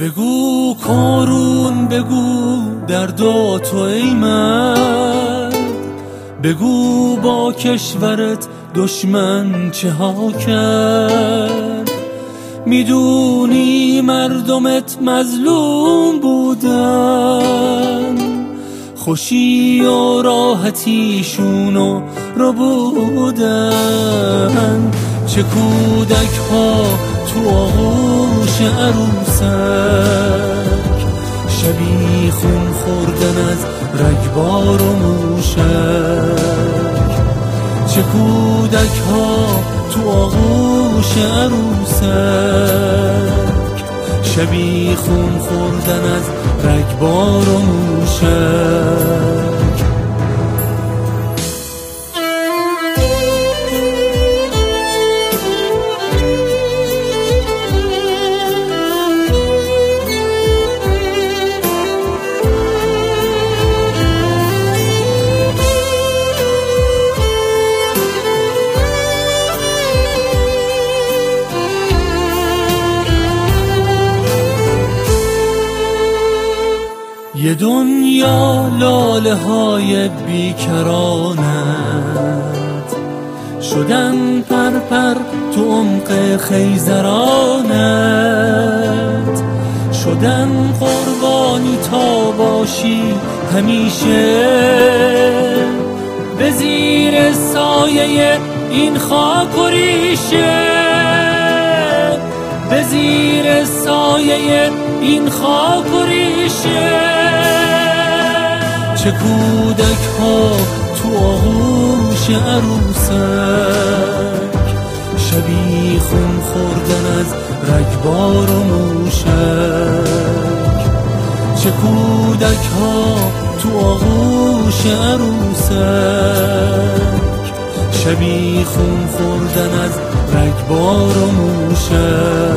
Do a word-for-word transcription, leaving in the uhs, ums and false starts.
بگو کارون، بگو دردا تو ای مرد، بگو با کشورت دشمن چه ها کرد. میدونی مردمت مظلوم بودن، خوشی و راحتیشونو رو بودن. چه کودک ها تو آغوش عروسک، شبی خون خوردن از رگبار و موشک. چه کودک ها تو آغوش عروسک، شبی خون خوردن از رگبار و موشک. یه دنیا لاله های بیکرانت، شدن پرپر تو عمق خیزرانت. شدن قربانی تا باشی همیشه، به زیر سایه این خاک و ریشه. به زیر سایه این خاک و ریشه. چه کودک ها تو آغوش عروسک، شبی خون خوردن از رگبار و موشک. چه کودک ها تو آغوش عروسک، شبی خون خوردن از رگبار و موشک.